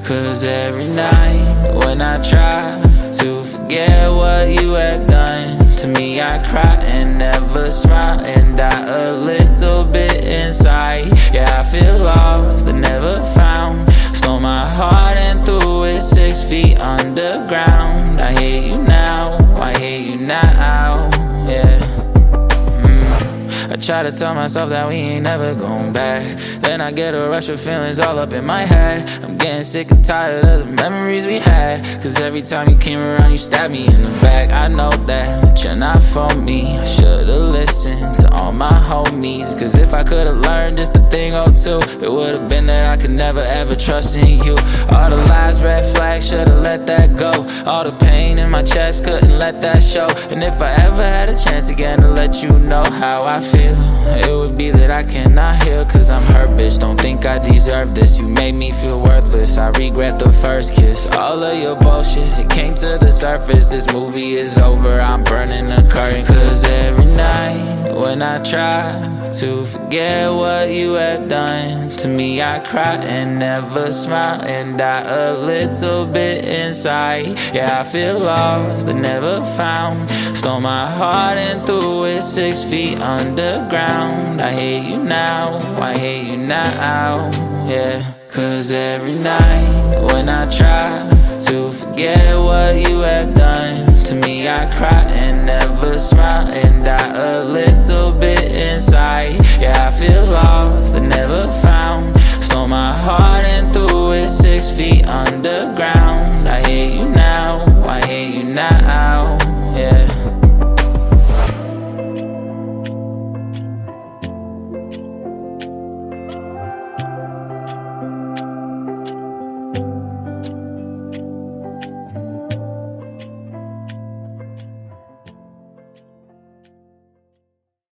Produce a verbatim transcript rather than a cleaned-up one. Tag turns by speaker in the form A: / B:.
A: Cause every night when I try to forget what you have done to me, I cry and never smile and die a little bit inside. Yeah, I feel lost but never found. Stole my heart and threw it six feet underground. I hate you now, I hate you now, yeah. I try to tell myself that we ain't never going back. Then I get a rush of feelings all up in my head. I'm getting sick and tired of the memories we had. Cause every time you came around you stabbed me in the back. I know that you're not for me. I should've listened to all my homies. Cause if I could've learned just a thing or two, it would've been that I could never ever trust in you. All the lies, red flags, should've let that go. All the pain in my chest, couldn't let that show. And if I ever had a chance again to let you know how I feel, it would be that I cannot heal. Cause I'm hurt, bitch, don't think I deserve this. You made me feel worthless, I regret the first kiss. All of your bullshit, it came to the surface. This movie is over, I'm burning the curtain. Cause every night when I try to forget what you have done to me, I cry and never smile and die a little bit inside. Yeah, I feel lost but never found. Stole my heart and threw it six feet underground. I hate you now, I hate you now, yeah. Cause every night when I try to forget what you have done to me, I cry and never smile and die a little bit inside. Yeah, I feel lost but never found. Stole my heart and threw it six feet underground.